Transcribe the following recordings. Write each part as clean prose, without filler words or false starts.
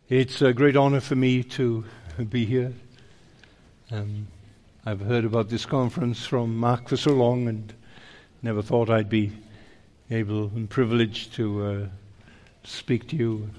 It's a great honor for me to be here. I've heard about this conference from Mark for so long and never thought I'd be able and privileged to speak to you.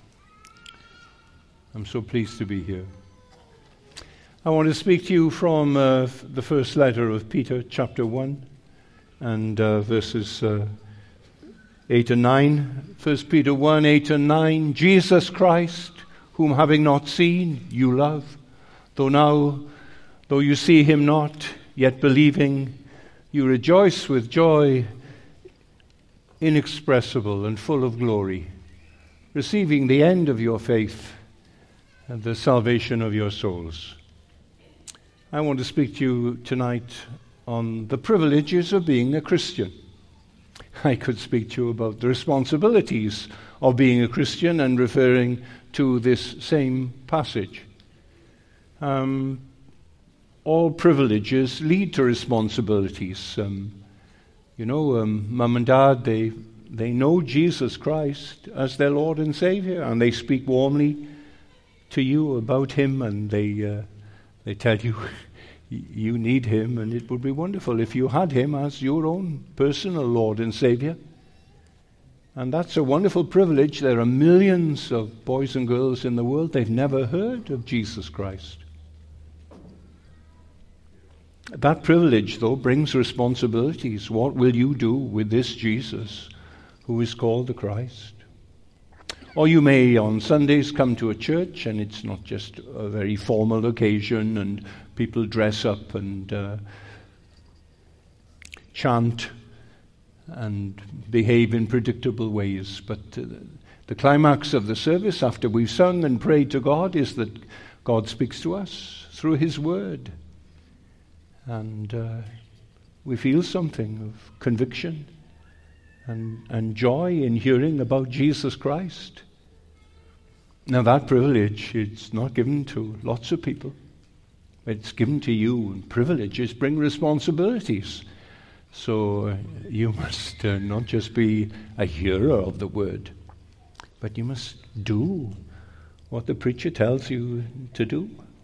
I'm so pleased to be here. I want to speak to you from the first letter of Peter, chapter 1, and verses 8 and 9. 1 Peter 1, 8 and 9. Jesus Christ, whom having not seen, you love, though you see him not, yet believing, you rejoice with joy inexpressible and full of glory, receiving the end of your faith and the salvation of your souls. I want to speak to you tonight on the privileges of being a Christian. I could speak to you about the responsibilities of being a Christian and referring to this same passage. All privileges lead to responsibilities. Mum and Dad, they know Jesus Christ as their Lord and Savior, and they speak warmly to you about him, and they tell you you need him, and it would be wonderful if you had him as your own personal Lord and Savior. And that's a wonderful privilege. There are millions of boys and girls in the world, they've never heard of Jesus Christ. That privilege, though, brings responsibilities. What will you do with this Jesus who is called the Christ? Or you may on Sundays come to a church and it's not just a very formal occasion and people dress up and chant and behave in predictable ways. But the climax of the service after we've sung and prayed to God is that God speaks to us through his word. And we feel something of conviction and joy in hearing about Jesus Christ. Now that privilege, it's not given to lots of people. It's given to you, and privileges bring responsibilities. So you must not just be a hearer of the word, but you must do what the preacher tells you to do.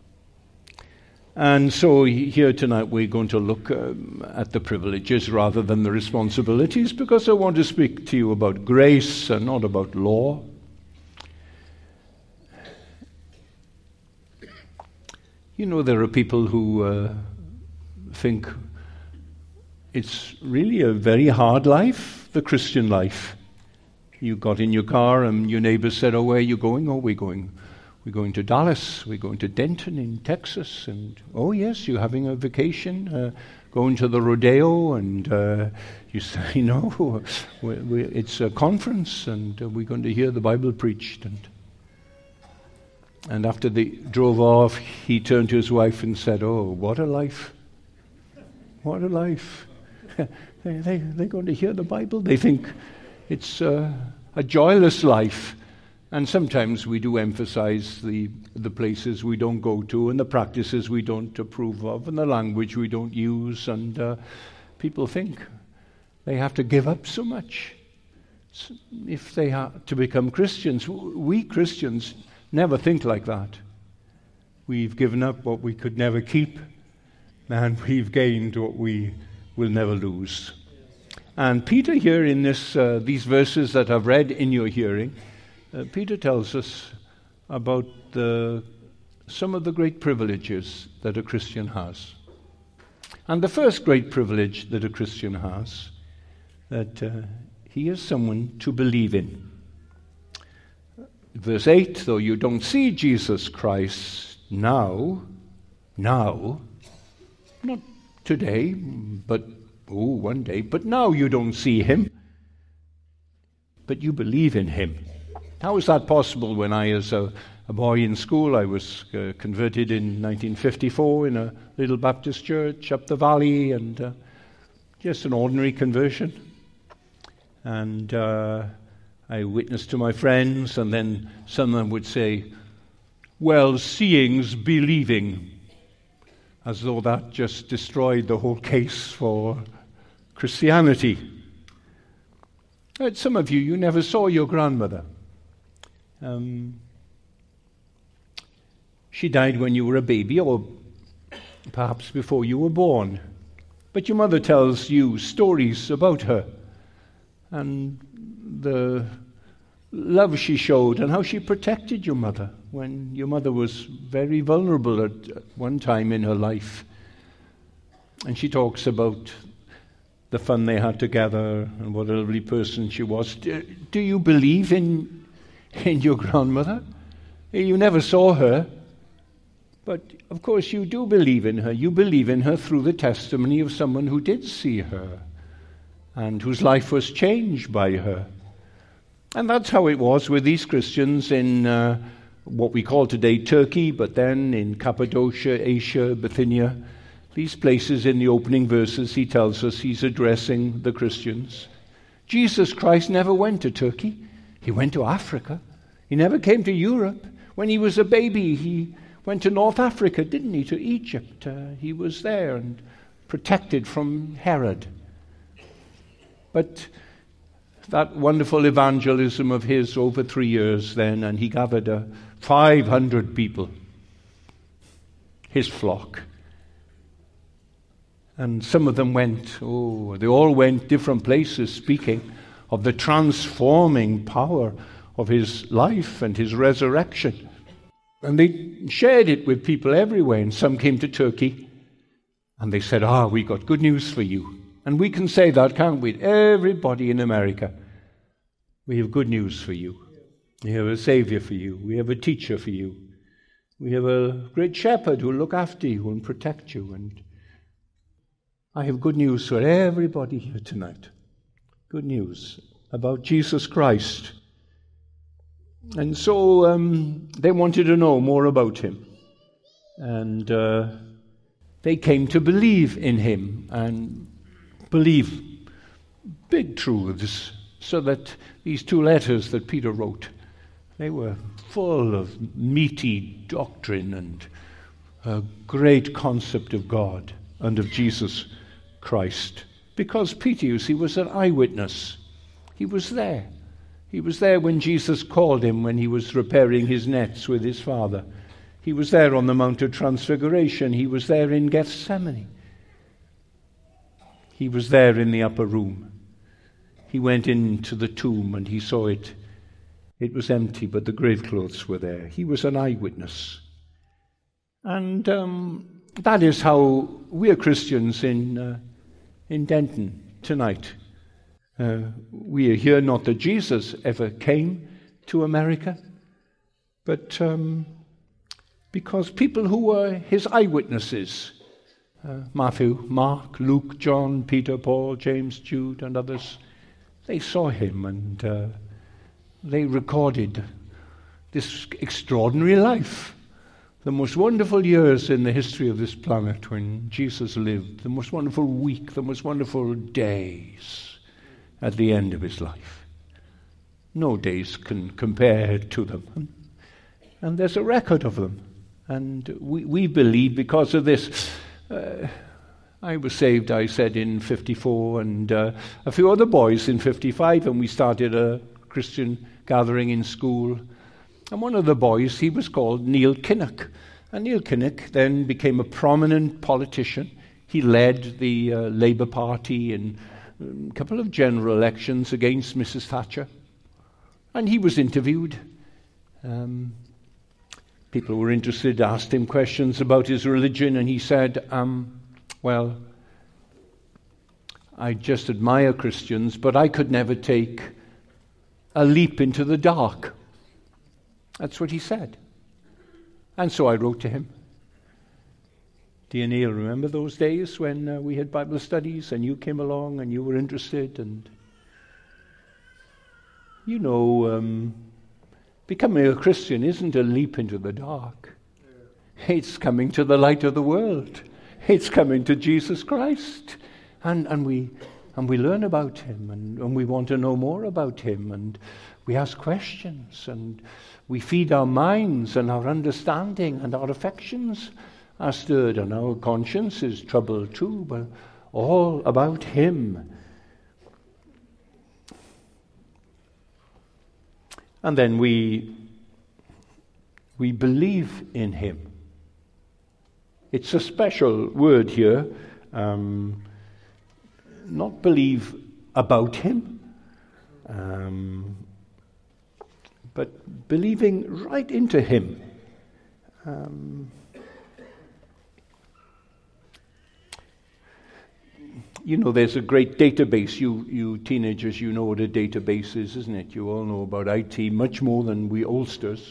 And so here tonight we're going to look at the privileges rather than the responsibilities, because I want to speak to you about grace and not about law. You know, there are people who think it's really a very hard life, the Christian life. You got in your car and your neighbor said, "Oh, where are you going?" "Oh, we're going to Dallas, we're going to Denton in Texas." And, "Oh yes, you're having a vacation, going to the rodeo." And you say, "No, it's a conference and we're going to hear the Bible preached." And after they drove off, he turned to his wife and said, "Oh, what a life. What a life." They're going to hear the Bible. They think it's a joyless life. And sometimes we do emphasize the places we don't go to and the practices we don't approve of and the language we don't use. And people think they have to give up so much if they have to become Christians. We Christians never think like that. We've given up what we could never keep, and we've gained what we will never lose. And Peter here in these verses that I've read in your hearing, Peter tells us about some of the great privileges that a Christian has. And the first great privilege that a Christian has, that he is someone to believe in. Verse 8, though you don't see Jesus Christ now, not today, but one day, but now you don't see him, but you believe in him. How is that possible? When I, as a boy in school, I was converted in 1954 in a little Baptist church up the valley, and just an ordinary conversion. And I witnessed to my friends, and then someone would say, "Well, seeing's believing," as though that just destroyed the whole case for Christianity. Some of you never saw your grandmother. She died when you were a baby, or perhaps before you were born. But your mother tells you stories about her and the love she showed and how she protected your mother when your mother was very vulnerable at one time in her life. And she talks about the fun they had together and what a lovely person she was. Do you believe in your grandmother? You never saw her, but of course you do believe in her. You believe in her through the testimony of someone who did see her and whose life was changed by her. And that's how it was with these Christians in what we call today Turkey, but then in Cappadocia, Asia, Bithynia. These places in the opening verses, he tells us he's addressing the Christians. Jesus Christ never went to Turkey. He went to Africa. He never came to Europe. When he was a baby, he went to North Africa, didn't he, to Egypt. He was there and protected from Herod. But that wonderful evangelism of his over 3 years then, and he gathered 500 people, his flock. And some of them they all went different places speaking of the transforming power of his life and his resurrection. And they shared it with people everywhere. And some came to Turkey and they said, we got good news for you. And we can say that, can't we? Everybody in America, we have good news for you. We have a Savior for you. We have a teacher for you. We have a great shepherd who will look after you and protect you. And I have good news for everybody here tonight. Good news about Jesus Christ. And so they wanted to know more about him. And they came to believe in him and believe big truths, so that these 2 letters that Peter wrote, they were full of meaty doctrine and a great concept of God and of Jesus Christ. Because Peter, you see, was an eyewitness. He was there. He was there when Jesus called him when he was repairing his nets with his Father. He was there on the Mount of Transfiguration. He was there in Gethsemane. He was there in the upper room. He went into the tomb and he saw it. It was empty, but the grave clothes were there. He was an eyewitness. And that is how we are Christians in Denton tonight. We are here not that Jesus ever came to America, but because people who were his eyewitnesses, Matthew, Mark, Luke, John, Peter, Paul, James, Jude, and others, they saw him and they recorded this extraordinary life, the most wonderful years in the history of this planet when Jesus lived, the most wonderful week, the most wonderful days at the end of his life. No days can compare to them. And there's a record of them. And we believe because of this. I was saved, I said, in 54, and a few other boys in 55, and we started a Christian gathering in school. And one of the boys, he was called Neil Kinnock. And Neil Kinnock then became a prominent politician. He led the Labour Party in a couple of general elections against Mrs. Thatcher. And he was interviewed. People were interested, asked him questions about his religion, and he said, well, I just admire Christians, but I could never take a leap into the dark. That's what he said. And so I wrote to him. Dear Neil, remember those days when we had Bible studies and you came along and you were interested? And you know, becoming a Christian isn't a leap into the dark. It's coming to the light of the world. It's coming to Jesus Christ. And we learn about him, and we want to know more about him, and we ask questions, and we feed our minds and our understanding, and our affections are stirred, and our conscience is troubled too, but all about him. And then we believe in him. It's a special word here. Not believe about him, but believing right into him. You know, there's a great database. You teenagers, you know what a database is, isn't it? You all know about IT much more than we oldsters.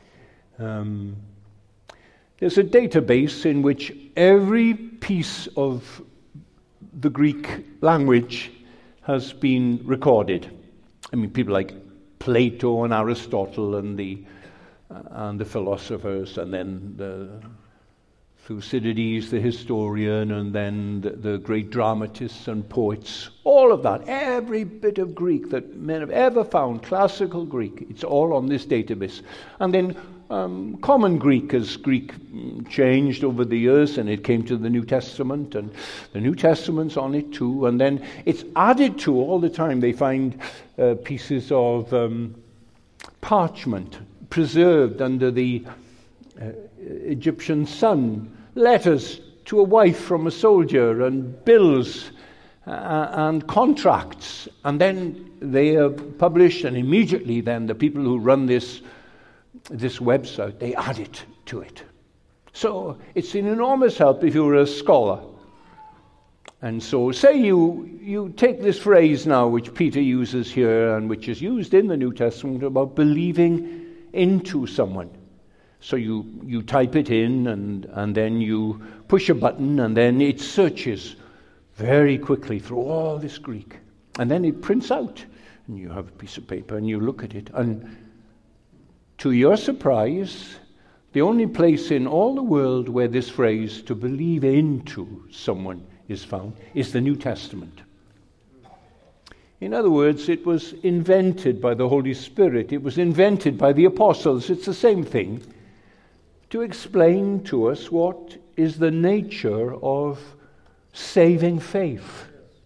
There's a database in which every piece of the Greek language has been recorded. I mean, people like Plato and Aristotle and the philosophers, and then Thucydides, the historian, and then the great dramatists and poets. All of that, every bit of Greek that men have ever found, classical Greek, it's all on this database. And then Common Greek, as Greek changed over the years, and it came to the New Testament, and the New Testament's on it too, and then it's added to all the time. They find pieces of parchment preserved under the Egyptian sun, letters to a wife from a soldier, and bills and contracts, and then they are published, and immediately then the people who run this website, they add it to it. So it's an enormous help if you're a scholar. And so say you take this phrase now, which Peter uses here and which is used in the New Testament about believing into someone. So you type it in and then you push a button and then it searches very quickly through all this Greek. And then it prints out. And you have a piece of paper and you look at it. And to your surprise, the only place in all the world where this phrase, to believe into someone, is found is the New Testament. In other words, it was invented by the Holy Spirit. It was invented by the apostles. It's the same thing. To explain to us what is the nature of saving faith.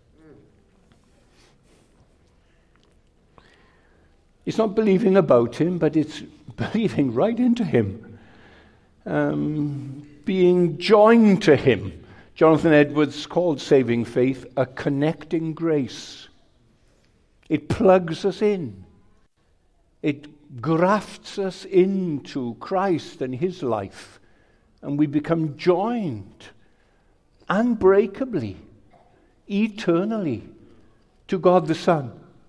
It's not believing about him, but it's believing right into him. Being joined to him. Jonathan Edwards called saving faith a connecting grace. It plugs us in. It grafts us into Christ and his life. And we become joined unbreakably, eternally to God the Son.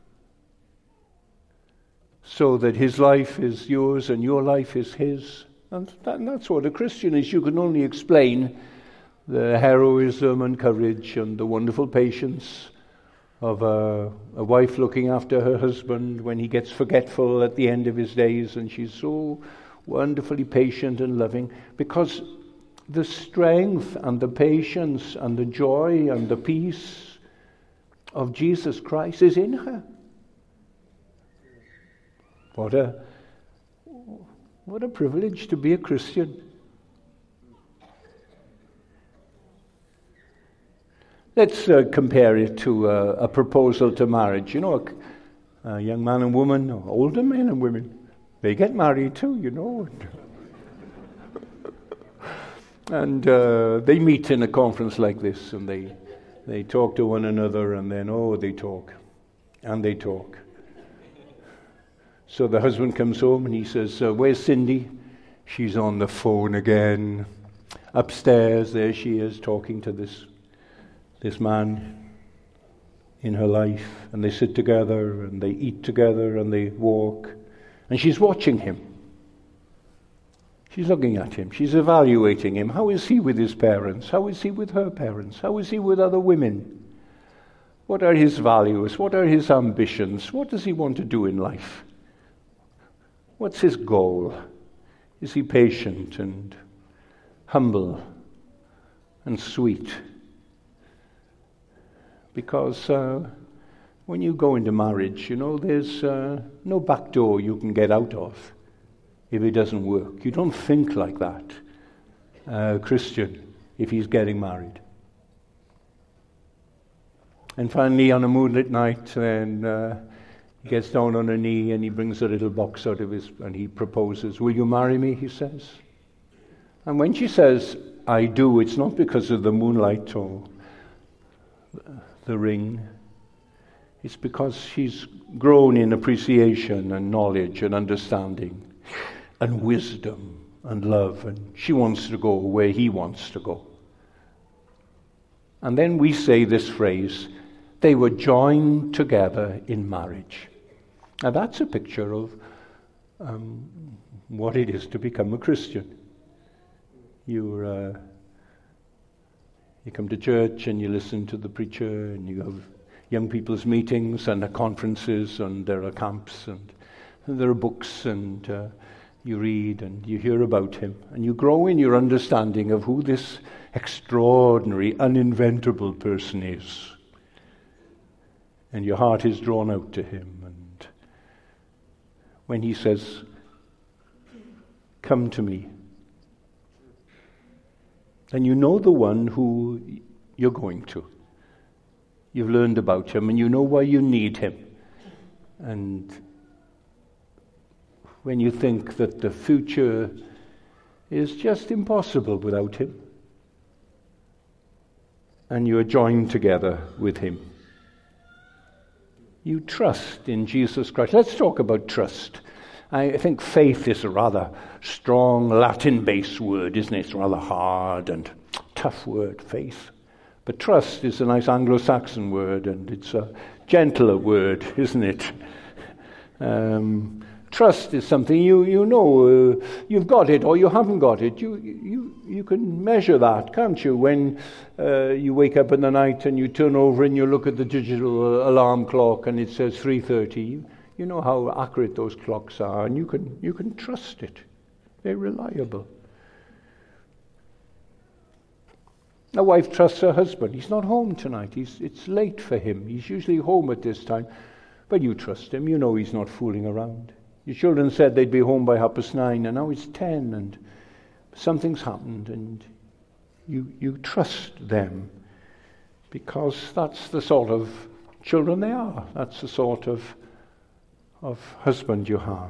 So that his life is yours and your life is his. And that's what a Christian is. You can only explain the heroism and courage and the wonderful patience of a wife looking after her husband when he gets forgetful at the end of his days, and she's so wonderfully patient and loving, because the strength and the patience and the joy and the peace of Jesus Christ is in her. What a privilege to be a Christian. Let's compare it to a proposal to marriage. You know, a young man and woman, or older men and women, they get married too, you know. And they meet in a conference like this, and they talk to one another, and then, they talk. And they talk. So the husband comes home and he says, where's Cindy? She's on the phone again. Upstairs, there she is, talking to this man in her life. And they sit together and they eat together and they walk. And she's watching him. She's looking at him. She's evaluating him. How is he with his parents? How is he with her parents? How is he with other women? What are his values? What are his ambitions? What does he want to do in life? What's his goal? Is he patient and humble and sweet? Because when you go into marriage, you know, there's no back door you can get out of if it doesn't work. You don't think like that, Christian, if he's getting married. And finally, on a moonlit night, then he gets down on a knee and he brings a little box out of and he proposes. Will you marry me, he says. And when she says, I do, it's not because of the moonlight or the ring. It's because she's grown in appreciation and knowledge and understanding and wisdom and love, and she wants to go where he wants to go. And then we say this phrase, they were joined together in marriage. Now that's a picture of what it is to become a Christian. You come to church and you listen to the preacher, and you have young people's meetings and conferences, and there are camps, and there are books, and you read and you hear about him, and you grow in your understanding of who this extraordinary, uninventable person is. And your heart is drawn out to him. And when he says, "Come to me," then you know the one who you're going to. You've learned about him, and you know why you need him. And when you think that the future is just impossible without him, and you are joined together with him, you trust in Jesus Christ. Let's talk about trust. I think faith is a rather strong Latin-based word, isn't it? It's a rather hard and tough word, faith. But trust is a nice Anglo-Saxon word, and it's a gentler word, isn't it? Trust is something you know you've got it or you haven't got it. You can measure that, can't you? When you wake up in the night and you turn over and you look at the digital alarm clock and it says 3:30. You know how accurate those clocks are, and you can trust it. They're reliable. A wife trusts her husband. He's not home tonight. It's late for him. He's usually home at this time. But you trust him. You know he's not fooling around. Your children said they'd be home by 9:30, and now it's 10, and something's happened, and you trust them because that's the sort of children they are. That's the sort of husband you have.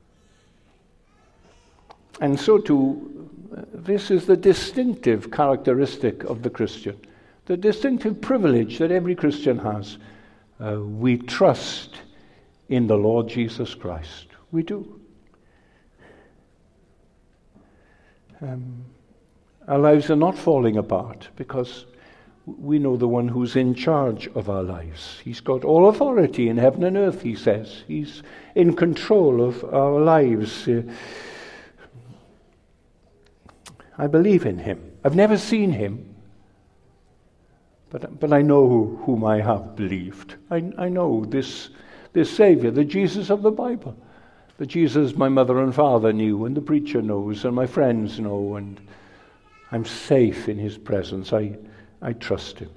And so too, this is the distinctive characteristic of the Christian, the distinctive privilege that every Christian has. We trust in the Lord Jesus Christ. We do. Our lives are not falling apart because we know the one who's in charge of our lives. He's got all authority in heaven and earth, he says. He's in control of our lives. I believe in him. I've never seen him, but I know whom I have believed. I know this Savior, the Jesus of the Bible, the Jesus my mother and father knew, and the preacher knows, and my friends know, and I'm safe in his presence. I trust him.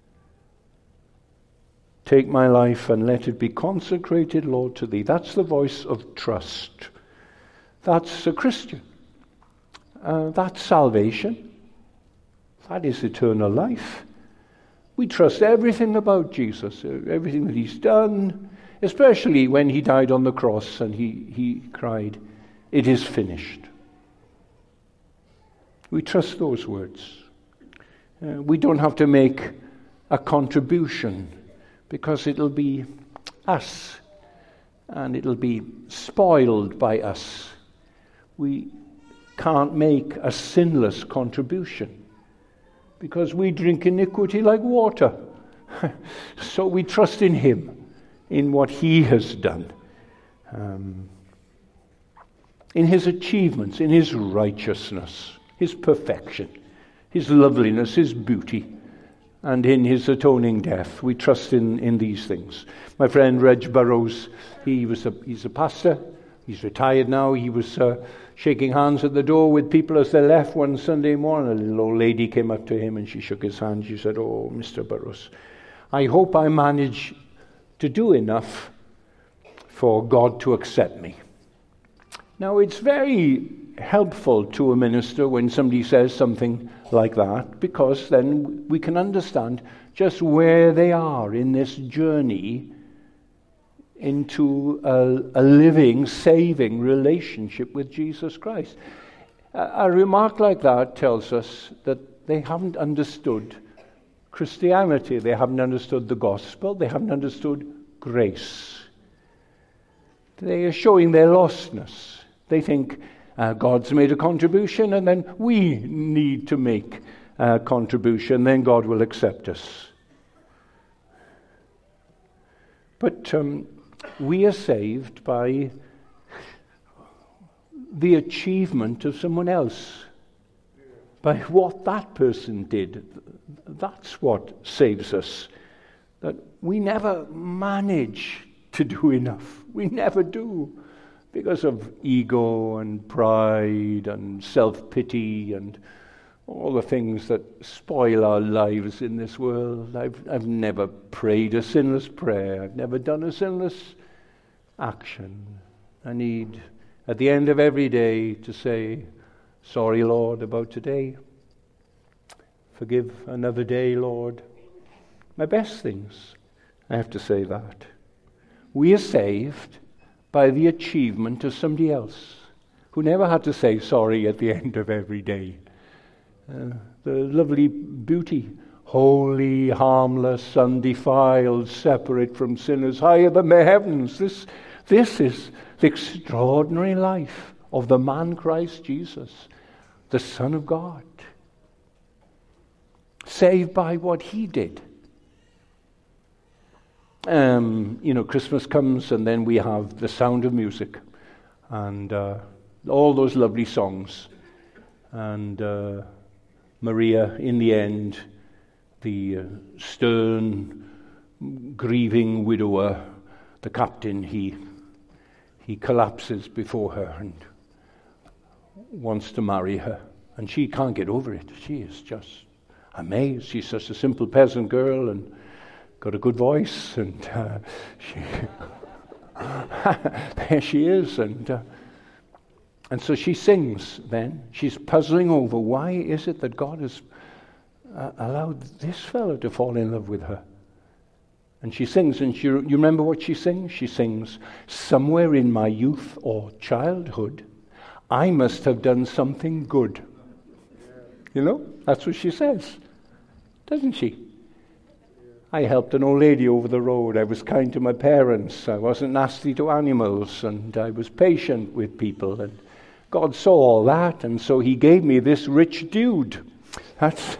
Take my life and let it be consecrated, Lord, to thee. That's the voice of trust. That's a Christian. That's salvation. That is eternal life. We trust everything about Jesus, everything that he's done, especially when he died on the cross and he cried, "It is finished." We trust those words. We don't have to make a contribution because it'll be us and it'll be spoiled by us. We can't make a sinless contribution because we drink iniquity like water. So we trust in him, in what he has done, in his achievements, in his righteousness, his perfection, his loveliness, his beauty, and in his atoning death. We trust in these things. My friend Reg Burrows, he's a pastor. He's retired now. He was shaking hands at the door with people as they left one Sunday morning. A little old lady came up to him and she shook his hand. She said, "Oh, Mr. Burrows, I hope I manage to do enough for God to accept me." Now, it's very helpful to a minister when somebody says something like that, because then we can understand just where they are in this journey into a living, saving relationship with Jesus Christ. A remark like that tells us that they haven't understood Christianity. They haven't understood the gospel. They haven't understood grace. They are showing their lostness. They think God's made a contribution and then we need to make a contribution, then God will accept us. But we are saved by the achievement of someone else, by what that person did. That's what saves us. That we never manage to do enough. We never do, because of ego and pride and self-pity and all the things that spoil our lives in this world. I've never prayed a sinless prayer. I've never done a sinless action. I need, at the end of every day, to say, sorry, Lord, about today. Forgive another day, Lord. My best things, I have to say that. We are saved by the achievement of somebody else who never had to say sorry at the end of every day. The lovely beauty, holy, harmless, undefiled, separate from sinners, higher than the heavens. This is the extraordinary life of the man Christ Jesus, the Son of God, saved by what he did. Christmas comes and then we have the sound of music and all those lovely songs. And Maria, in the end, the stern, grieving widower, the captain, he collapses before her and wants to marry her. And she can't get over it. She is just amazed. She's such a simple peasant girl and got a good voice, and there she is, and so she sings. Then she's puzzling over, why is it that God has allowed this fellow to fall in love with her? And she sings, and you remember what she sings? She sings, somewhere in my youth or childhood, I must have done something good. You know, that's what she says, doesn't she? I helped an old lady over the road. I was kind to my parents. I wasn't nasty to animals, and I was patient with people. And God saw all that, and so he gave me this rich dude. That's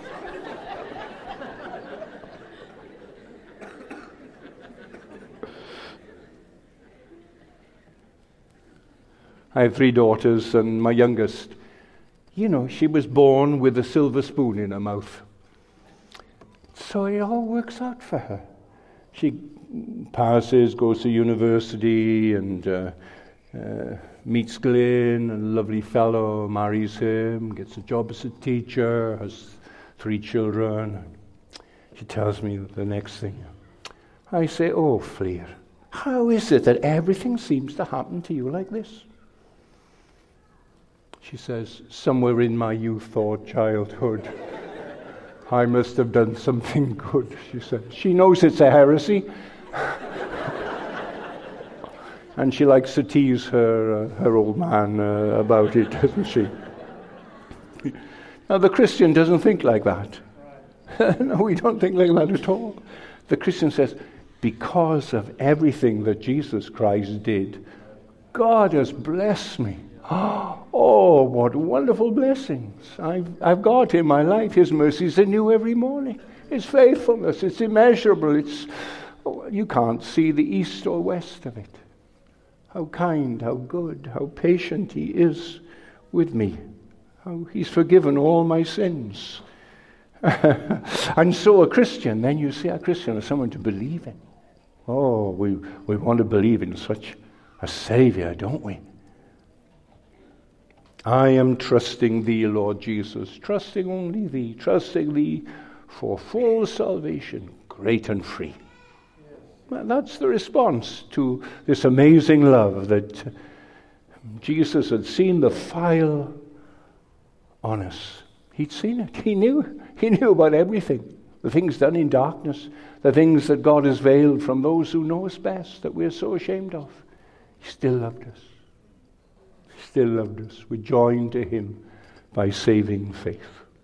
I have 3 daughters, and my youngest, she was born with a silver spoon in her mouth. So it all works out for her. She passes, goes to university, and meets Glenn, a lovely fellow, marries him, gets a job as a teacher, has 3 children. She tells me the next thing. I say, oh, Fleer, how is it that everything seems to happen to you like this? She says, somewhere in my youth or childhood, I must have done something good, she said. She knows it's a heresy. And she likes to tease her old man about it, doesn't she? Now, the Christian doesn't think like that. No, we don't think like that at all. The Christian says, because of everything that Jesus Christ did, God has blessed me. Oh, what wonderful blessings I've got in my life. His mercies are new every morning. His faithfulness, it's immeasurable. You can't see the east or west of it. How kind, how good, how patient he is with me. How he's forgiven all my sins. And so a Christian, then you see a Christian as someone to believe in. Oh, we want to believe in such a Savior, don't we? I am trusting thee, Lord Jesus, trusting only thee, trusting thee for full salvation, great and free. Well, that's the response to this amazing love that Jesus had seen the file on us. He'd seen it. He knew about everything. The things done in darkness, the things that God has veiled from those who know us best, that we're so ashamed of. He still loved us. Still loved us. We're joined to him by saving faith.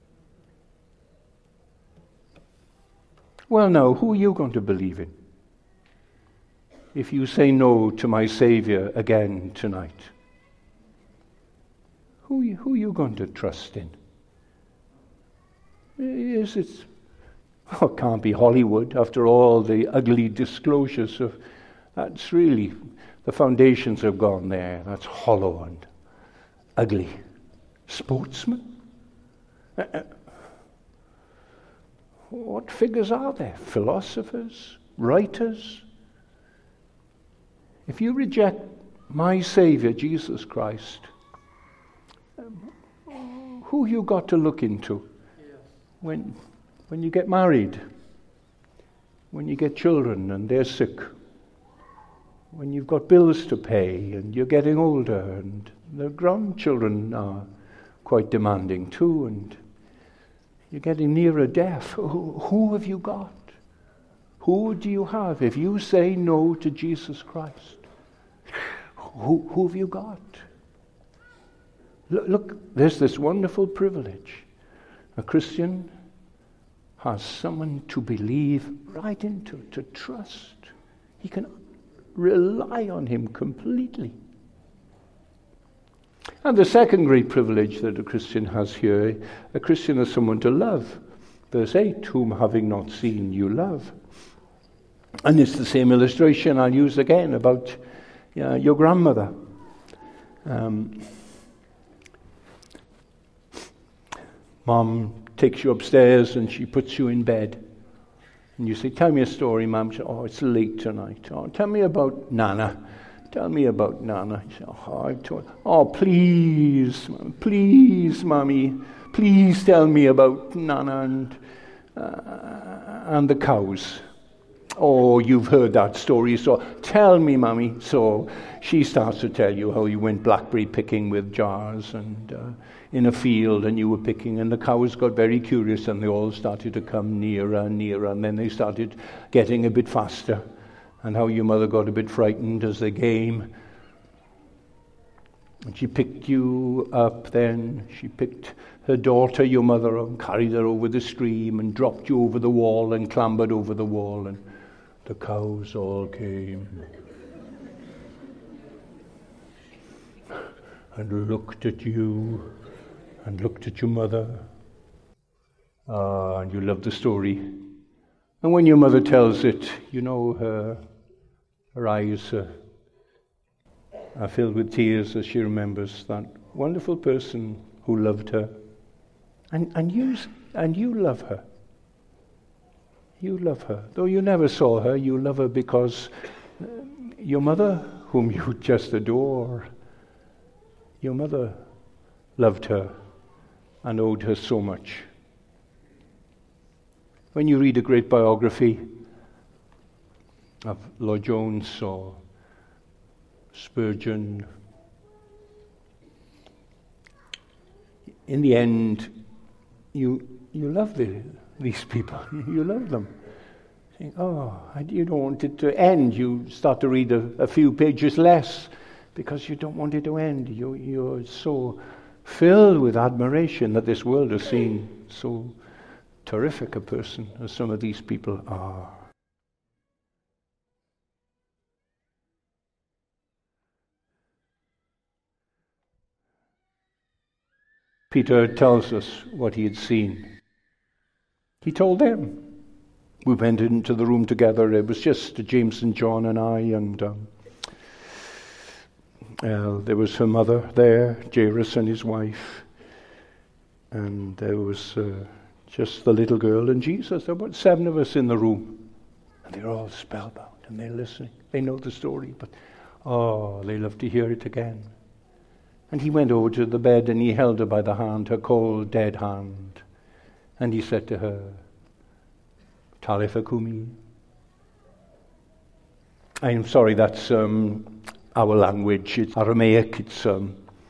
Well, now, who are you going to believe in if you say no to my Savior again tonight? Who are you going to trust in? Is it... Oh, it can't be Hollywood, after all the ugly disclosures of... That's really... The foundations have gone there. That's hollow and ugly. Sportsmen? What figures are there? Philosophers? Writers? If you reject my Savior, Jesus Christ, who you got to look into when you get married, when you get children and they're sick, when you've got bills to pay and you're getting older and the grandchildren are quite demanding too, and you're getting nearer death. Who have you got? Who do you have? If you say no to Jesus Christ, who have you got? Look, there's this wonderful privilege. A Christian has someone to believe right into, to trust. He can rely on him completely. And the second great privilege that a Christian has here, a Christian is someone to love. Verse 8, whom having not seen you love. And it's the same illustration I'll use again about your grandmother. Mom takes you upstairs and she puts you in bed. And you say, tell me a story, Mom. She says, oh, it's late tonight. Oh, tell me about Nana. Tell me about Nana. She says, oh, please, Mommy. Please tell me about Nana and the cows. Oh, you've heard that story, so tell me, Mommy. So she starts to tell you how you went blackberry picking with jars and in a field, and you were picking, and the cows got very curious and they all started to come nearer and nearer, and then they started getting a bit faster, and how your mother got a bit frightened as they came. And she picked you up then. She picked her daughter, your mother, and carried her over the stream and dropped you over the wall and clambered over the wall, and the cows all came and looked at you and looked at your mother. And you love the story. And when your mother tells it, you know her eyes are filled with tears as she remembers that wonderful person who loved her. And you love her. You love her. Though you never saw her, you love her because your mother, whom you just adore, your mother loved her and owed her so much. When you read a great biography of Lloyd Jones or Spurgeon, in the end, you love these people. You love them. Think, you don't want it to end. You start to read a few pages less because you don't want it to end. You're so filled with admiration that this world has seen so terrific a person as some of these people are. Peter tells us what he had seen. He told them. We went into the room together. It was just James and John and I, and there was her mother there, Jairus and his wife, and there was just the little girl and Jesus. There were about 7 of us in the room, and they're all spellbound, and they're listening. They know the story, but they love to hear it again. And he went over to the bed and he held her by the hand, her cold, dead hand, and he said to her, Talitha Kumi. I'm sorry, that's our language. It's Aramaic. It's I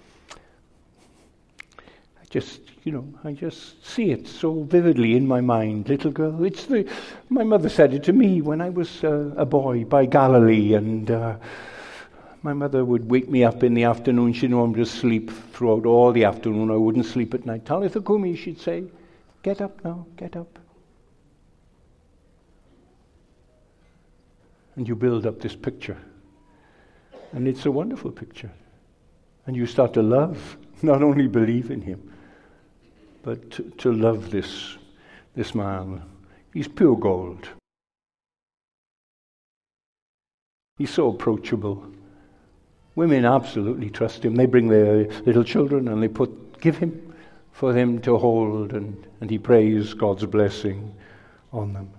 just see it so vividly in my mind. Little girl. My mother said it to me when I was a boy by Galilee, and My mother would wake me up in the afternoon. She'd want me to sleep throughout all the afternoon. I wouldn't sleep at night. Talitha Kumi, she'd say, get up now, get up. And you build up this picture. And it's a wonderful picture. And you start to love, not only believe in him, but to love this man. He's pure gold. He's so approachable. Women absolutely trust him. They bring their little children and they give him for them to hold, and he prays God's blessing on them.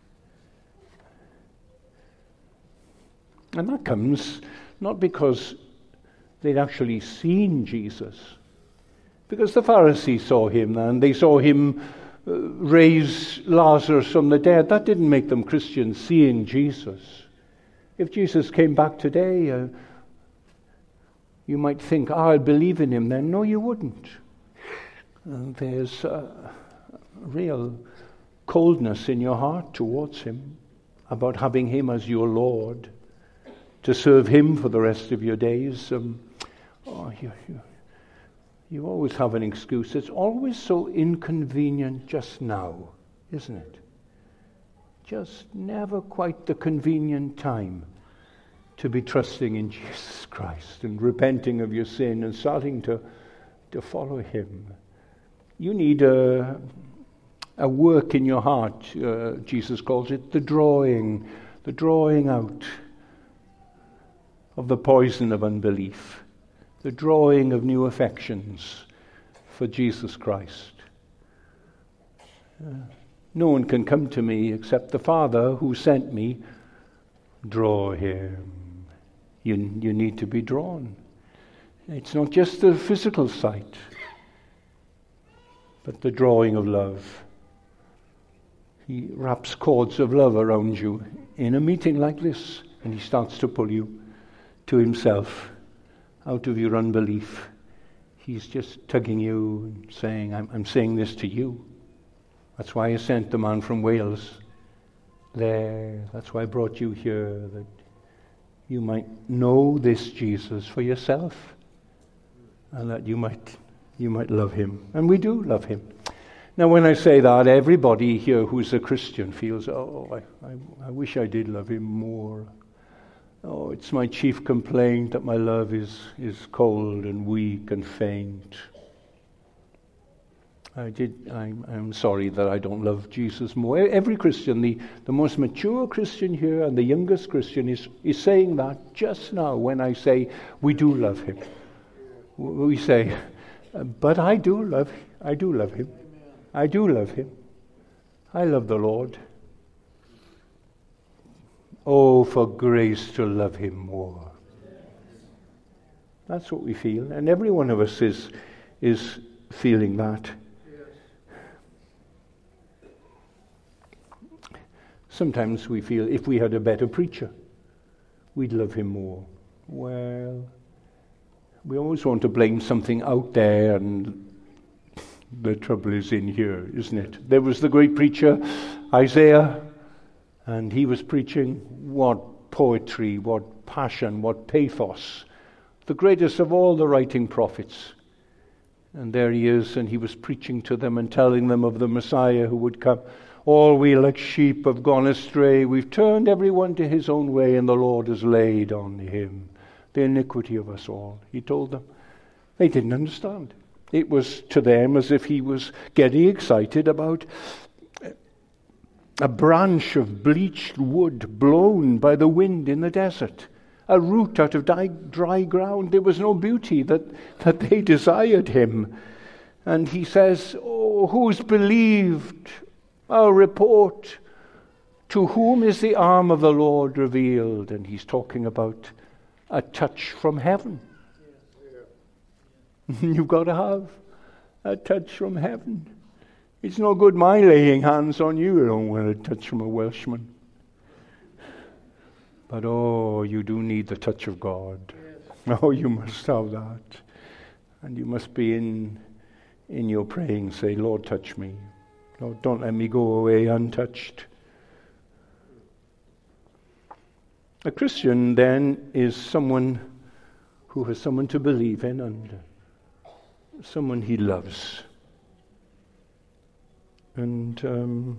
And that comes not because they'd actually seen Jesus, because the Pharisees saw him and they saw him raise Lazarus from the dead. That didn't make them Christians, seeing Jesus. If Jesus came back today, you might think, I'll believe in him then. No, you wouldn't. And there's a real coldness in your heart towards him, about having him as your Lord, to serve him for the rest of your days. You always have an excuse. It's always so inconvenient just now, isn't it? Just never quite the convenient time to be trusting in Jesus Christ and repenting of your sin and starting to follow him. You need a work in your heart, Jesus calls it, the drawing out of the poison of unbelief, the drawing of new affections for Jesus Christ. No one can come to me except the Father who sent me. Draw him. You need to be drawn. It's not just the physical sight, but the drawing of love. He wraps cords of love around you in a meeting like this, and he starts to pull you to himself out of your unbelief. He's just tugging you and saying, I'm saying this to you. That's why I sent the man from Wales there. That's why I brought you here, that you might know this Jesus for yourself, and that you might love him. And we do love him. Now, when I say that, everybody here who's a Christian feels, I wish I did love him more. Oh, it's my chief complaint that my love is cold and weak and faint. I'm sorry that I don't love Jesus more. Every Christian, the most mature Christian here and the youngest Christian is saying that just now when I say we do love him. We say, but I do love him. I do love him. I love the Lord. Oh, for grace to love him more. That's what we feel. And every one of us is feeling that. Sometimes we feel if we had a better preacher, we'd love him more. Well, we always want to blame something out there, and the trouble is in here, isn't it? There was the great preacher, Isaiah, and he was preaching what poetry, what passion, what pathos. The greatest of all the writing prophets. And there he is, and he was preaching to them and telling them of the Messiah who would come. All we like sheep have gone astray. We've turned everyone to his own way, and the Lord has laid on him the iniquity of us all. He told them. They didn't understand. It was to them as if he was getting excited about a branch of bleached wood blown by the wind in the desert, a root out of dry ground. There was no beauty that they desired him. And he says, oh, who's believed our report? To whom is the arm of the Lord revealed? And he's talking about a touch from heaven. You've got to have a touch from heaven. It's no good my laying hands on you. I don't want a touch from a Welshman. But you do need the touch of God. Yes. Oh, you must have that. And you must be in your praying, say, Lord, touch me. Lord, don't let me go away untouched. A Christian, then, is someone who has someone to believe in and someone he loves. And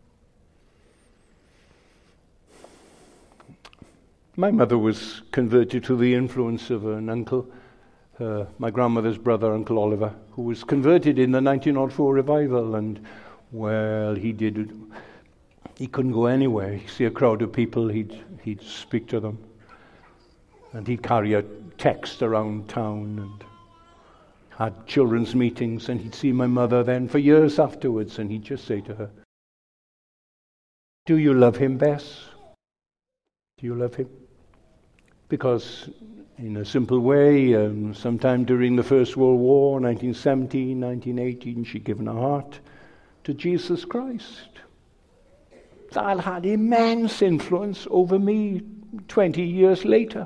my mother was converted through the influence of an uncle, my grandmother's brother, Uncle Oliver, who was converted in the 1904 revival. And, well, he couldn't go anywhere. He'd see a crowd of people, he'd speak to them. And he'd carry a text around town and had children's meetings, and he'd see my mother then for years afterwards, and he'd just say to her, "Do you love him, Bess? Do you love him?" Because in a simple way, sometime during the First World War, 1917, 1918, she'd given her heart to Jesus Christ. That had immense influence over me 20 years later.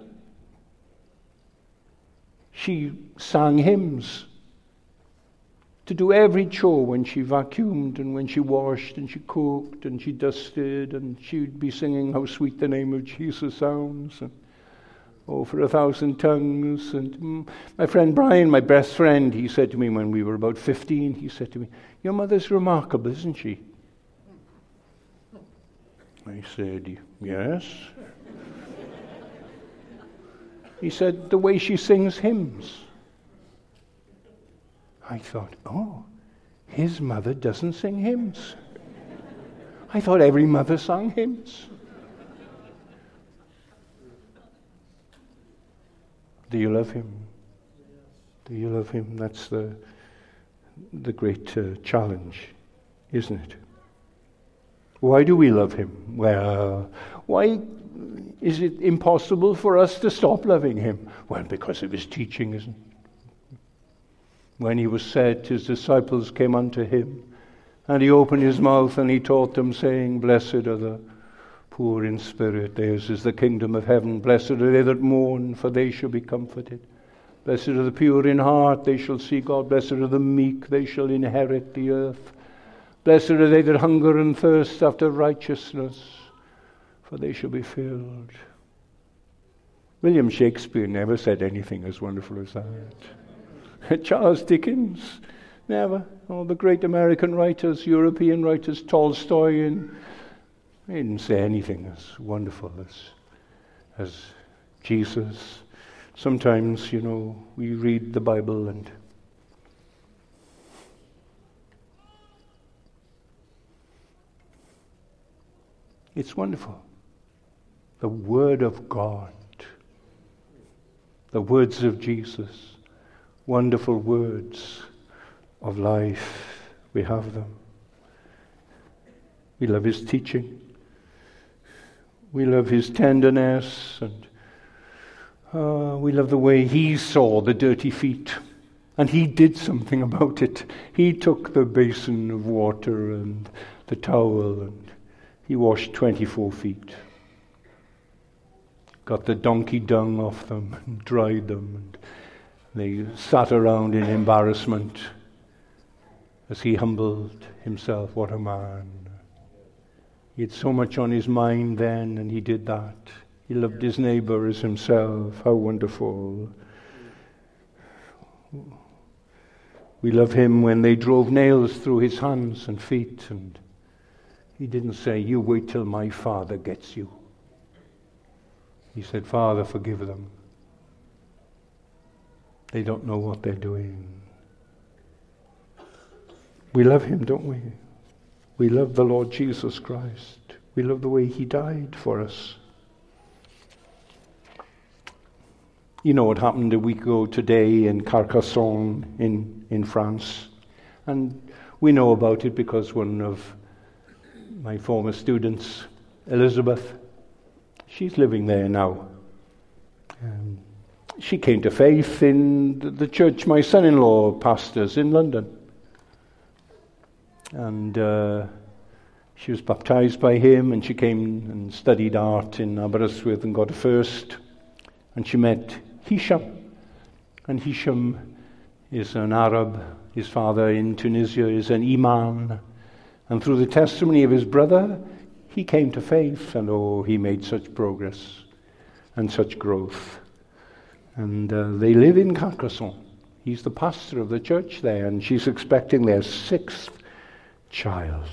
She sang hymns to do every chore, when she vacuumed and when she washed and she cooked and she dusted, and she'd be singing "How Sweet the Name of Jesus Sounds," and "Oh, for 1,000 tongues." And my friend Brian, my best friend, he said to me when we were about 15, he said to me, "Your mother's remarkable, isn't she?" I said, "Yes." He said, "The way she sings hymns." I thought, oh, his mother doesn't sing hymns. I thought every mother sang hymns. Do you love him? Do you love him? That's the great challenge, isn't it? Why do we love him? Well, why is it impossible for us to stop loving him? Well, because of his teaching, isn't it? When he was set, his disciples came unto him, and he opened his mouth and he taught them, saying, "Blessed are the poor in spirit, theirs is the kingdom of heaven. Blessed are they that mourn, for they shall be comforted. Blessed are the pure in heart, they shall see God. Blessed are the meek, they shall inherit the earth. Blessed are they that hunger and thirst after righteousness, for they shall be filled." William Shakespeare never said anything as wonderful as that. Charles Dickens, never. All the great American writers, European writers, Tolstoy, and they didn't say anything as wonderful as Jesus. Sometimes, we read the Bible and it's wonderful. The Word of God, the words of Jesus, wonderful words of life. We have them. We love his teaching. We love his tenderness, and we love the way he saw the dirty feet, and he did something about it. He took the basin of water and the towel, and he washed 24 feet. Got the donkey dung off them and dried them, and they sat around in embarrassment as he humbled himself. What a man. He had so much on his mind then, and he did that. He loved his neighbor as himself. How wonderful. We love him when they drove nails through his hands and feet, and he didn't say, "You wait till my Father gets you." He said, "Father, forgive them. They don't know what they're doing." We love him, don't we? We love the Lord Jesus Christ. We love the way he died for us. You know what happened a week ago today in Carcassonne in France. And we know about it because one of my former students, Elizabeth, she's living there now. She came to faith in the church my son-in-law pastors in London. And she was baptized by him, and she came and studied art in Aberystwyth and got a first. And she met Hisham. And Hisham is an Arab. His father in Tunisia is an imam. And through the testimony of his brother, he came to faith, and he made such progress. and such growth. And they live in Carcassonne. He's the pastor of the church there, and she's expecting their 6th child.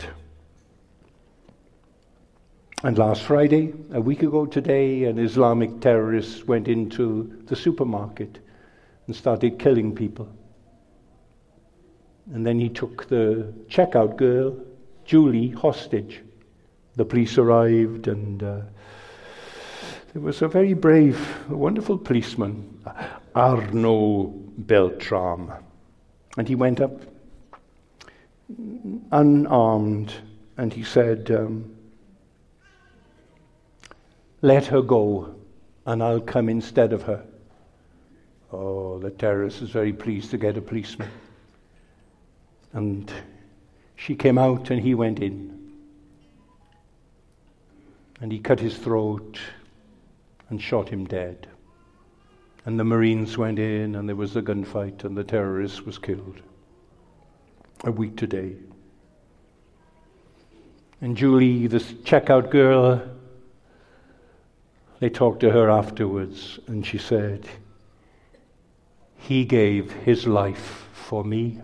And last Friday, a week ago today, an Islamic terrorist went into the supermarket and started killing people. And then he took the checkout girl, Julie, hostage. The police arrived, and there was a very brave, wonderful policeman, Arnaud Beltrame. And he went up unarmed, and he said, "Let her go, and I'll come instead of her." Oh, the terrorist was very pleased to get a policeman. And she came out, and he went in. And he cut his throat and shot him dead. And the Marines went in, and there was a gunfight, and the terrorist was killed. A week today. And Julie, this checkout girl, they talked to her afterwards, and she said, "He gave his life for me.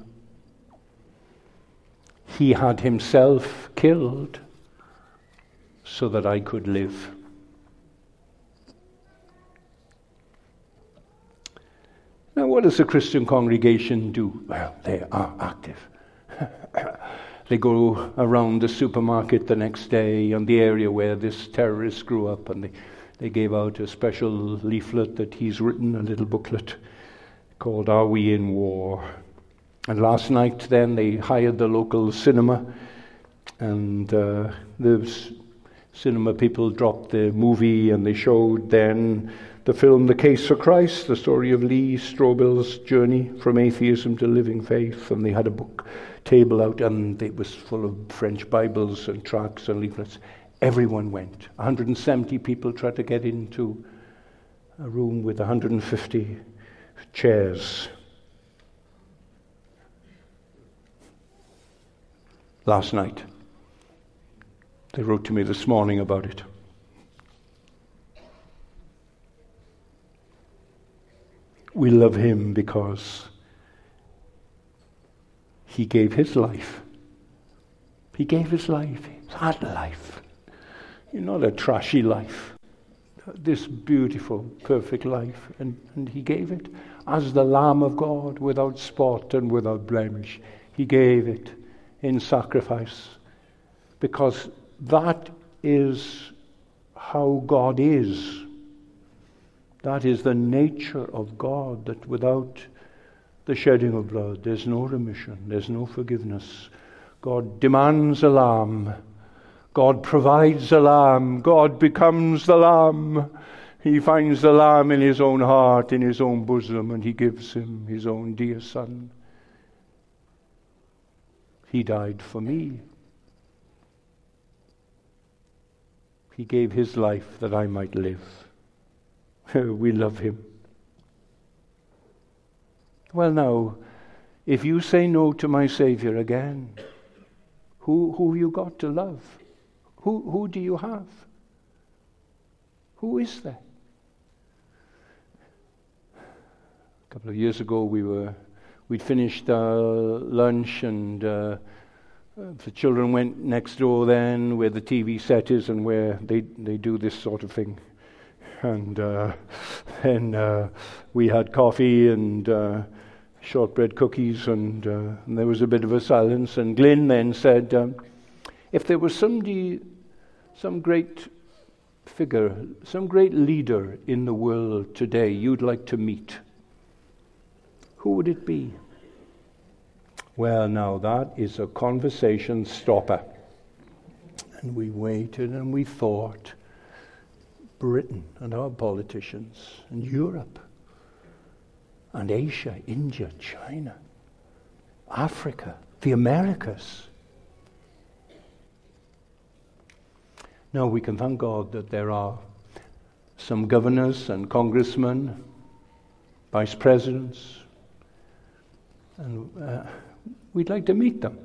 He had himself killed so that I could live." Now, what does a Christian congregation do? Well, they are active. They go around the supermarket the next day on the area where this terrorist grew up, and they gave out a special leaflet that he's written, a little booklet called "Are We in War?" And last night then they hired the local cinema, and the cinema people dropped the movie, and they showed then the film "The Case for Christ," the story of Lee Strobel's journey from atheism to living faith. And they had a book table out, and it was full of French Bibles and tracts and leaflets. Everyone went. 170 people tried to get into a room with 150 chairs. Last night. They wrote to me this morning about it. We love him because he gave his life. He gave his life. That life. Not a trashy life. This beautiful, perfect life. And he gave it as the Lamb of God, without spot and without blemish. He gave it in sacrifice. Because that is how God is. That is the nature of God, that without the shedding of blood, there's no remission, there's no forgiveness. God demands a lamb. God provides a lamb. God becomes the lamb. He finds the lamb in his own heart, in his own bosom, and he gives him his own dear son. He died for me. He gave his life that I might live. We love him. Well, now, if you say no to my Savior again, who you got to love? Who do you have? Who is there? A couple of years ago, we'd finished lunch, and the children went next door then, where the TV set is and where they do this sort of thing. And then we had coffee and shortbread cookies, and there was a bit of a silence. And Glyn then said, if there was somebody, some great figure, some great leader in the world today you'd like to meet, who would it be? Well, now that is a conversation stopper. And we waited and we thought, Britain and our politicians, and Europe, and Asia, India, China, Africa, the Americas. Now we can thank God that there are some governors and congressmen, vice presidents, and we'd like to meet them.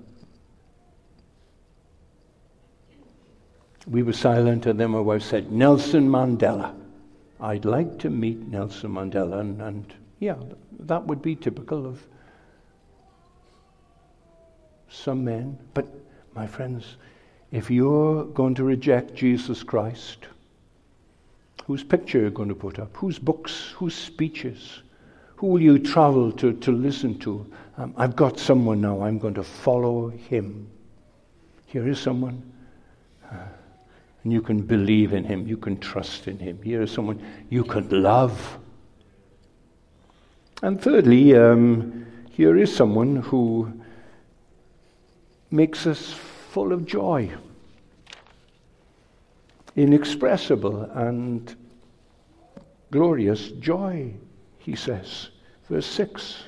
We were silent, and then my wife said, Nelson Mandela. I'd like to meet Nelson Mandela. And yeah, that would be typical of some men. But my friends, if you're going to reject Jesus Christ, whose picture are you going to put up? Whose books? Whose speeches? Who will you travel to listen to? I've got someone now. I'm going to follow him. Here is someone. And you can believe in him. You can trust in him. Here is someone you can love. And thirdly, here is someone who makes us full of joy. Inexpressible and glorious joy, he says. Verse 6.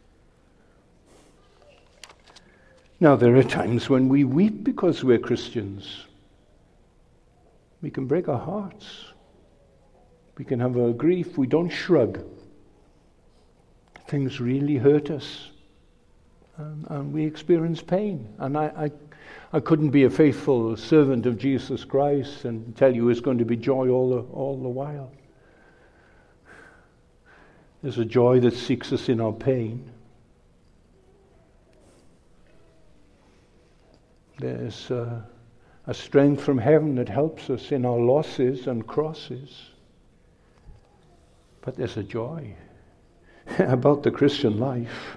Now, there are times when we weep because we're Christians. We can break our hearts. We can have a grief. We don't shrug. Things really hurt us. And we experience pain. And I couldn't be a faithful servant of Jesus Christ and tell you it's going to be joy all the while. There's a joy that seeks us in our pain. There's a strength from heaven that helps us in our losses and crosses. But there's a joy about the Christian life.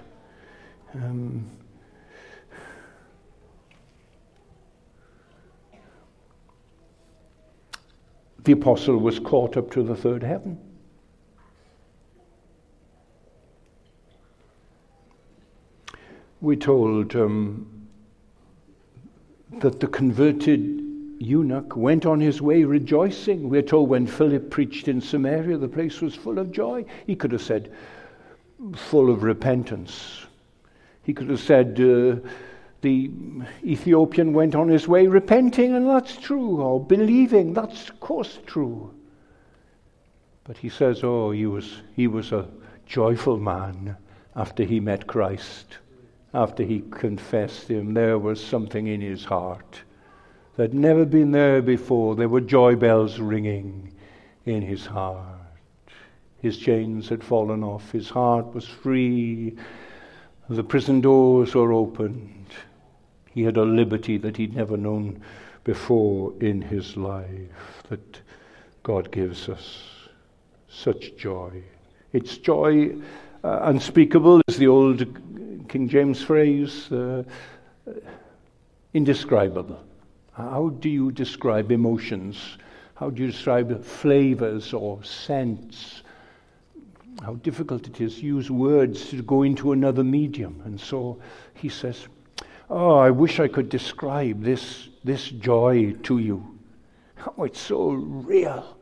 The apostle was caught up to the third heaven. We're told that the converted eunuch went on his way rejoicing. We're told when Philip preached in Samaria, the place was full of joy. He could have said, full of repentance. He could have said, the Ethiopian went on his way repenting, and that's true, or believing, that's of course true. But he says, he was a joyful man after he met Christ. After he confessed him, there was something in his heart that had never been there before. There were joy bells ringing in his heart. His chains had fallen off. His heart was free. The prison doors were opened. He had a liberty that he'd never known before in his life, that God gives us such joy. It's joy unspeakable, is the old King James phrase, indescribable. How do you describe emotions? How do you describe flavors or scents? How difficult it is to use words to go into another medium. And so he says, I wish I could describe this joy to you. Oh, it's so real.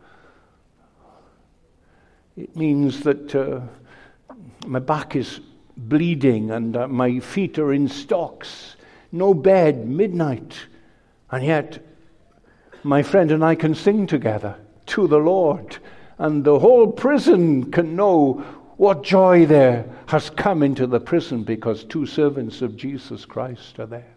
It means that my back is bleeding and my feet are in stocks, no bed, midnight, and yet my friend and I can sing together to the Lord, and the whole prison can know what joy there has come into the prison because two servants of Jesus Christ are there.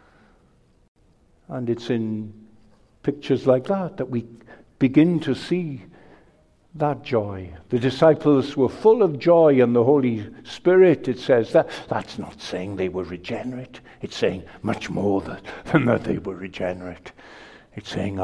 And it's in pictures like that we begin to see that joy. The disciples were full of joy in the Holy Spirit, it says. That's not saying they were regenerate. It's saying much more than that they were regenerate. It's saying,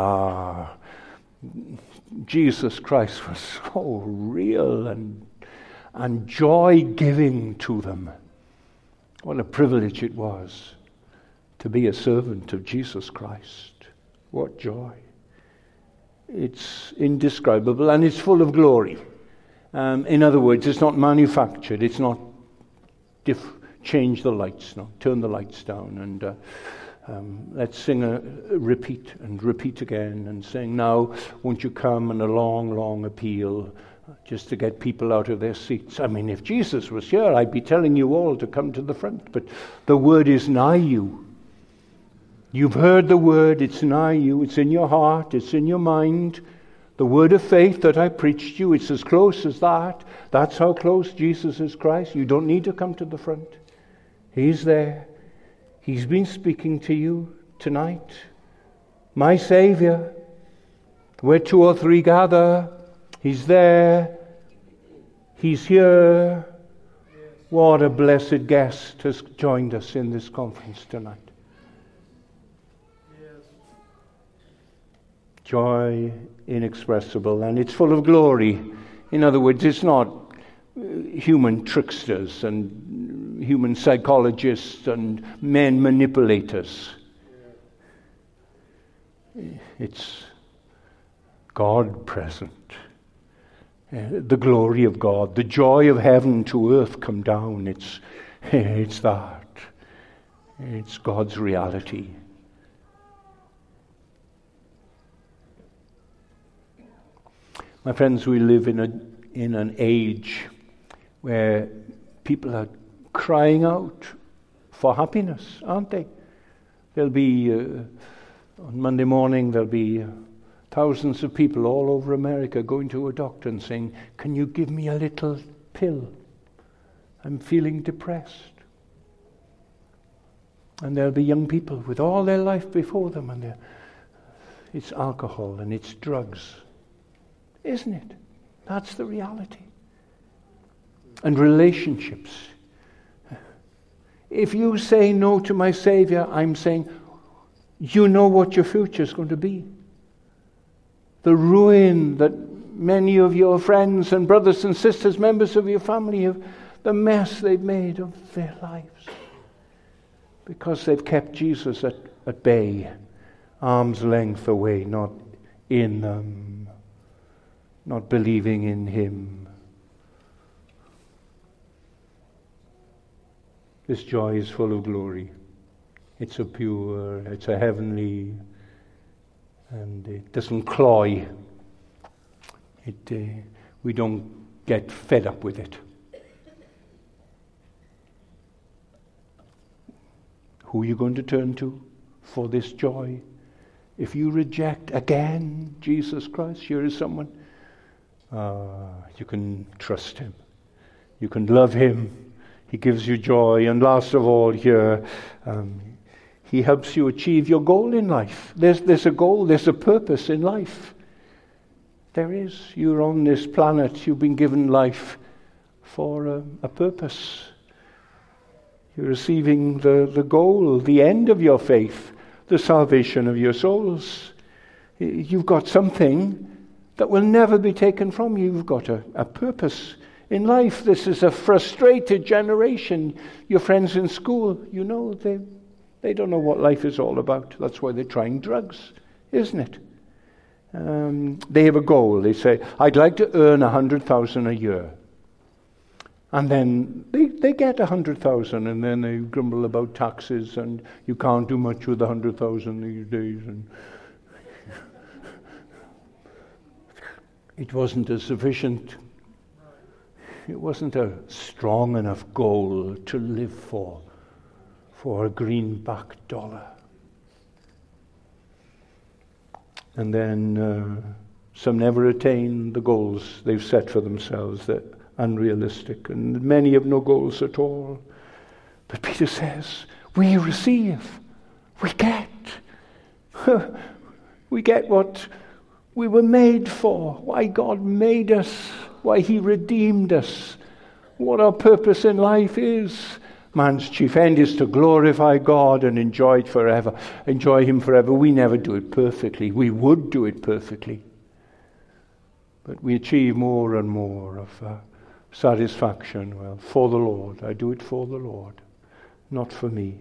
Jesus Christ was so real and joy-giving to them. What a privilege it was to be a servant of Jesus Christ. What joy. It's indescribable and it's full of glory. In other words, it's not manufactured. It's not change the lights, no, turn the lights down and let's sing repeat and repeat again and sing, now won't you come, and a long, long appeal just to get people out of their seats. I mean, if Jesus was here, I'd be telling you all to come to the front, but the word is nigh you. You've heard the word, it's nigh you, it's in your heart, it's in your mind. The word of faith that I preached you, it's as close as that. That's how close Jesus is Christ. You don't need to come to the front. He's there. He's been speaking to you tonight. My Savior, where two or three gather, He's there. He's here. What a blessed guest has joined us in this conference tonight. Joy inexpressible, and it's full of glory. In other words, it's not human tricksters and human psychologists and men manipulators. It's God present. The glory of God, the joy of heaven to earth come down. It's that. It's God's reality. My friends, we live in an age where people are crying out for happiness, aren't they? There'll be, on Monday morning, there'll be thousands of people all over America going to a doctor and saying, "Can you give me a little pill? I'm feeling depressed." And there'll be young people with all their life before them, and it's alcohol and it's drugs. Isn't it? That's the reality. And relationships. If you say no to my Savior, I'm saying, you know what your future is going to be. The ruin that many of your friends and brothers and sisters, members of your family, have, the mess they've made of their lives. Because they've kept Jesus at bay, arm's length away, not in them. Not believing in Him. This joy is full of glory. It's a pure, it's a heavenly, and it doesn't cloy. We don't get fed up with it. Who are you going to turn to for this joy? If you reject again Jesus Christ, here is someone. You can trust Him. You can love Him. He gives you joy. And last of all here, He helps you achieve your goal in life. There's a goal, there's a purpose in life. There is. You're on this planet. You've been given life for a purpose. You're receiving the goal, the end of your faith, the salvation of your souls. You've got something that will never be taken from you. You've got a purpose in life. This is a frustrated generation. Your friends in school, you know, they don't know what life is all about. That's why they're trying drugs, isn't it? They have a goal. They say, I'd like to earn 100,000 a year. And then they get 100,000, and then they grumble about taxes, and you can't do much with 100,000 these days. And it wasn't a sufficient, it wasn't a strong enough goal to live for a greenback dollar. And then some never attain the goals they've set for themselves. They're unrealistic, and many have no goals at all. But Peter says, we receive, we get. We get what we were made for, why God made us, why He redeemed us, what our purpose in life is. Man's chief end is to glorify God and enjoy it forever, enjoy Him forever. We never do it perfectly. We would do it perfectly. But we achieve more and more of satisfaction. Well, for the Lord. I do it for the Lord, not for me.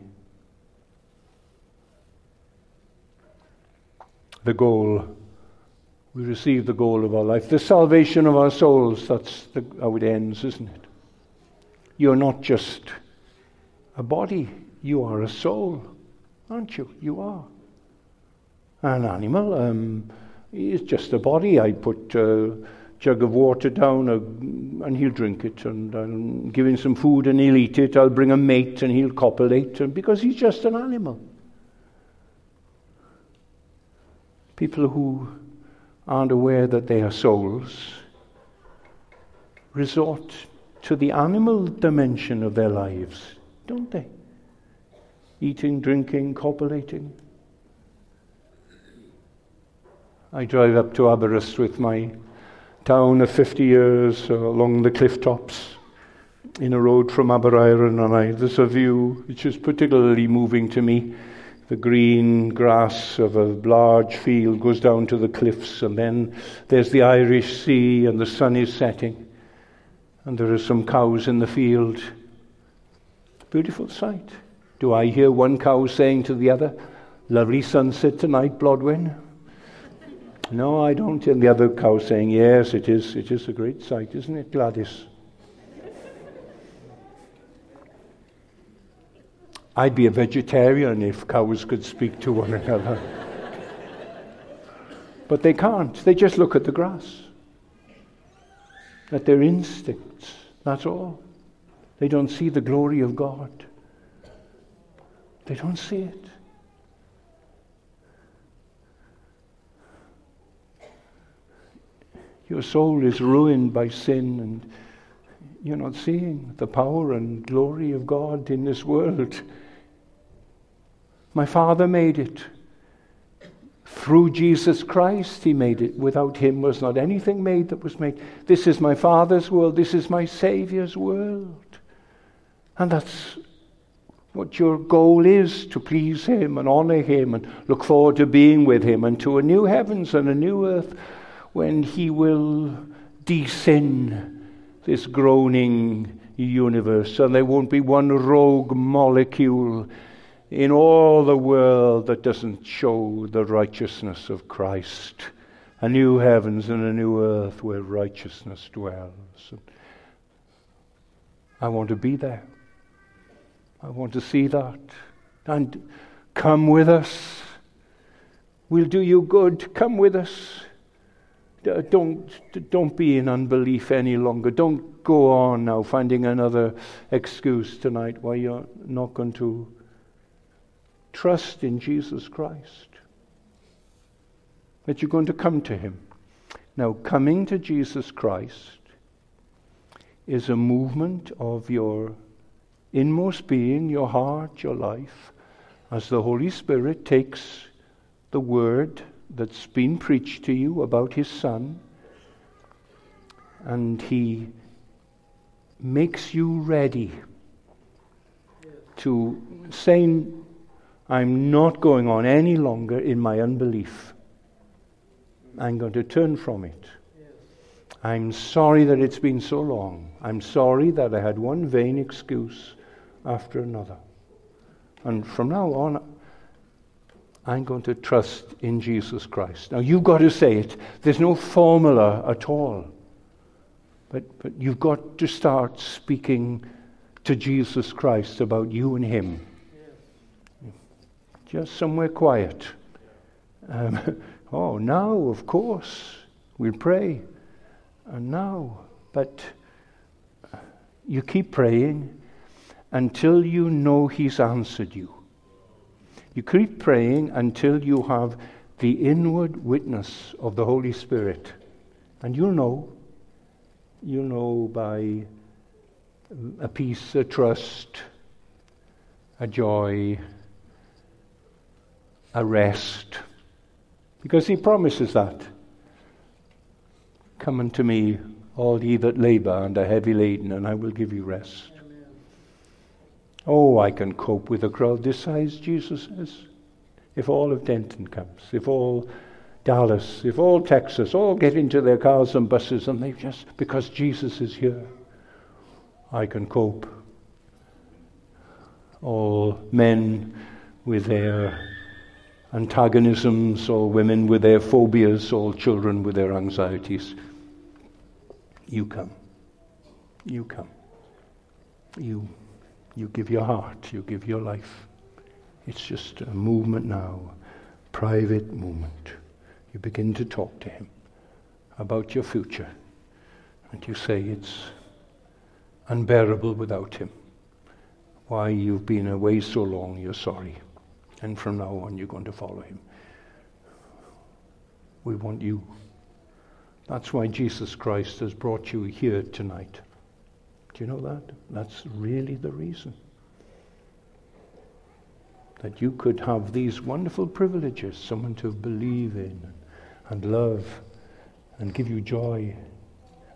The goal. We receive the goal of our life. The salvation of our souls. That's how it ends, isn't it? You're not just a body. You are a soul, aren't you? You are. An animal is just a body. I put a jug of water down and he'll drink it, and I'll give him some food and he'll eat it. I'll bring a mate and he'll copulate, and because he's just an animal. People who aren't aware that they are souls resort to the animal dimension of their lives, don't they? Eating, drinking, copulating. I drive up to Aberystwyth with my down a 50 years along the cliff tops in a road from Aberaeron, and there's a view which is particularly moving to me. The green grass of a large field goes down to the cliffs, and then there's the Irish Sea, and the sun is setting, and there are some cows in the field. Beautiful sight. Do I hear one cow saying to the other, "Lovely sunset tonight, Blodwen"? No, I don't. And the other cow saying, "Yes, it is a great sight, isn't it, Gladys?" I'd be a vegetarian if cows could speak to one another. But they can't. They just look at the grass. At their instincts. That's all. They don't see the glory of God. They don't see it. Your soul is ruined by sin, and you're not seeing the power and glory of God in this world. My Father made it. Through Jesus Christ He made it. Without Him was not anything made that was made. This is my Father's world. This is my Saviour's world. And that's what your goal is, to please Him and honor Him and look forward to being with Him and to a new heavens and a new earth when He will de-sin this groaning universe, and there won't be one rogue molecule in all the world that doesn't show the righteousness of Christ. A new heavens and a new earth where righteousness dwells. And I want to be there. I want to see that. And come with us. We'll do you good. Come with us. Don't be in unbelief any longer. Don't go on now finding another excuse tonight why you're not going to trust in Jesus Christ. That you're going to come to Him. Now, coming to Jesus Christ is a movement of your inmost being, your heart, your life, as the Holy Spirit takes the word that's been preached to you about His Son, and He makes you ready to say, "I'm not going on any longer in my unbelief. I'm going to turn from it. I'm sorry that it's been so long. I'm sorry that I had one vain excuse after another. And from now on, I'm going to trust in Jesus Christ." Now, you've got to say it. There's no formula at all. But you've got to start speaking to Jesus Christ about you and Him. Just somewhere quiet. Now, of course, we'll pray. And now, but you keep praying until you know He's answered you. You keep praying until you have the inward witness of the Holy Spirit. And you'll know by a peace, a trust, a joy, a rest. Because He promises that. "Come unto me, all ye that labor and are heavy laden, and I will give you rest." Amen. Oh, I can cope with a crowd this size, Jesus says. If all of Denton comes, if all Dallas, if all Texas, all get into their cars and buses, and they just, because Jesus is here, I can cope. All men with their antagonisms, all women with their phobias, all children with their anxieties. You come. You come. You give your heart. You give your life. It's just a movement now, private movement. You begin to talk to Him about your future. And you say it's unbearable without Him. Why you've been away so long, you're sorry. And from now on, you're going to follow Him. We want you. That's why Jesus Christ has brought you here tonight. Do you know that? That's really the reason. That you could have these wonderful privileges, someone to believe in and love and give you joy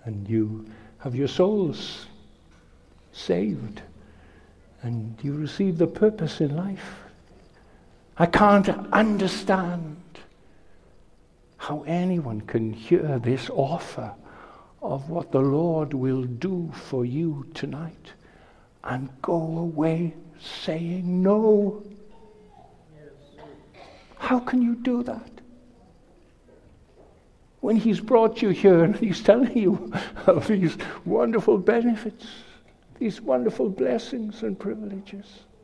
and you have your souls saved, and you receive the purpose in life. I can't understand how anyone can hear this offer of what the Lord will do for you tonight and go away saying no. How can you do that? When He's brought you here and He's telling you of these wonderful benefits, these wonderful blessings and privileges.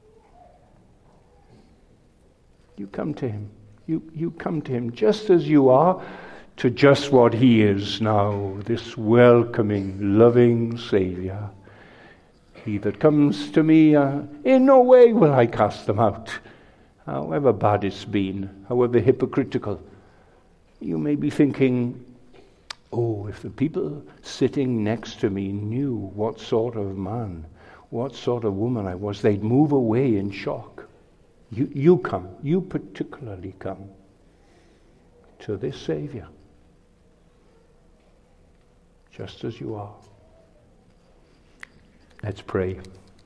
You come to Him. You come to Him just as you are, to just what He is now, this welcoming, loving Saviour. He that comes to me, in no way will I cast them out. However bad it's been, however hypocritical. You may be thinking, oh, if the people sitting next to me knew what sort of man, what sort of woman I was, they'd move away in shock. You come, you particularly come to this Saviour, just as you are. Let's pray.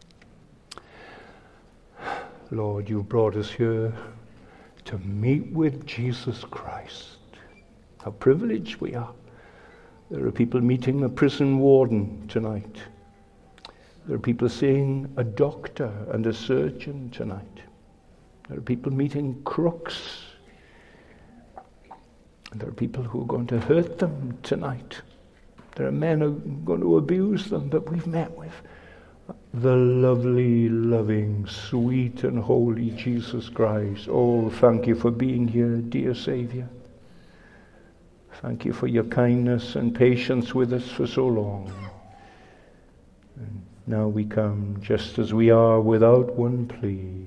Lord, you brought us here to meet with Jesus Christ. How privileged we are. There are people meeting a prison warden tonight. There are people seeing a doctor and a surgeon tonight. There are people meeting crooks. There are people who are going to hurt them tonight. There are men who are going to abuse them, but we've met with the lovely, loving, sweet and holy Jesus Christ. Oh, thank you for being here, dear Saviour. Thank you for your kindness and patience with us for so long. And now we come just as we are, without one plea,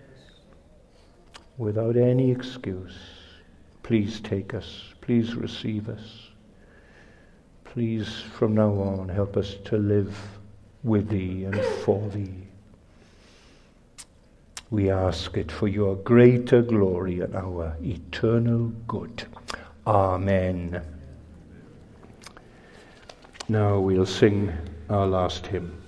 without any excuse. Please take us. Please receive us. Please, from now on, help us to live with Thee and for Thee. We ask it for your greater glory and our eternal good. Amen. Now we'll sing our last hymn.